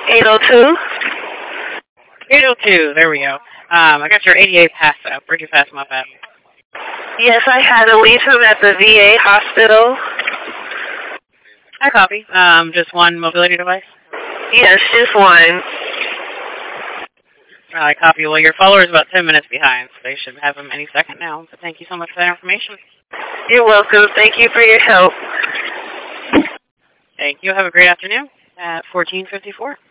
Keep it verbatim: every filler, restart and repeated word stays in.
eight oh two. eight oh two, there we go. Um, I got your eighty-eight pass up. Where'd you pass him up at? Yes, I had to leave him at the V A hospital. I copy. Um, just one mobility device? Yes, just one. I copy. Well, your follower is about ten minutes behind, so they should have him any second now. So thank you so much for that information. You're welcome. Thank you for your help. Thank you. Have a great afternoon at fourteen fifty-four.